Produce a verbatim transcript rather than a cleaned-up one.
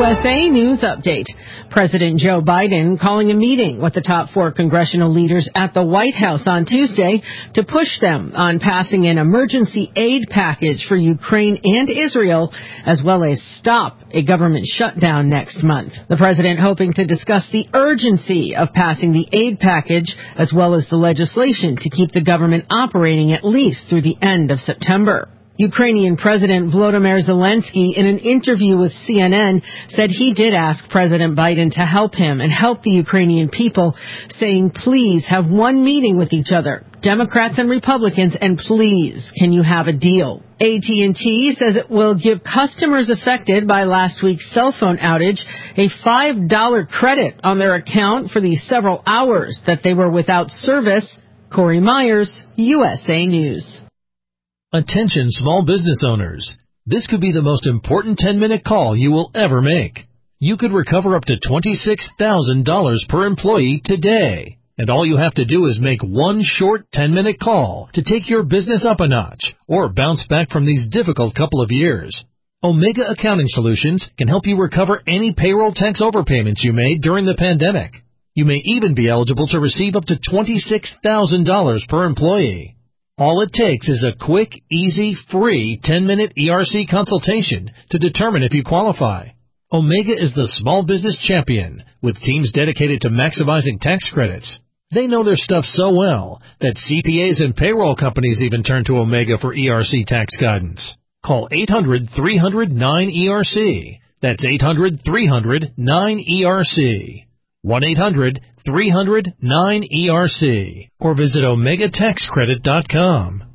U S A News Update. President Joe Biden calling a meeting with the top four congressional leaders at the White House on Tuesday to push them on passing an emergency aid package for Ukraine and Israel, as well as stop a government shutdown next month. The president hoping to discuss the urgency of passing the aid package, as well as the legislation to keep the government operating at least through the end of September. Ukrainian President Volodymyr Zelensky, in an interview with C N N, said he did ask President Biden to help him and help the Ukrainian people, saying, please have one meeting with each other, Democrats and Republicans, and please, can you have a deal? A T and T says it will give customers affected by last week's cell phone outage a five dollar credit on their account for the several hours that they were without service. Corey Myers, U S A News. Attention small business owners. This could be the most important ten-minute call you will ever make. You could recover up to twenty-six thousand dollars per employee today. And all you have to do is make one short ten-minute call to take your business up a notch or bounce back from these difficult couple of years. Omega Accounting Solutions can help you recover any payroll tax overpayments you made during the pandemic. You may even be eligible to receive up to twenty-six thousand dollars per employee. All it takes is a quick, easy, free ten-minute E R C consultation to determine if you qualify. Omega is the small business champion with teams dedicated to maximizing tax credits. They know their stuff so well that C P As and payroll companies even turn to Omega for E R C tax guidance. Call eight hundred, three hundred, nine E R C. That's eight hundred, three hundred, nine E R C. one eight hundred, three hundred, nine E R C or visit omega tax credit dot com.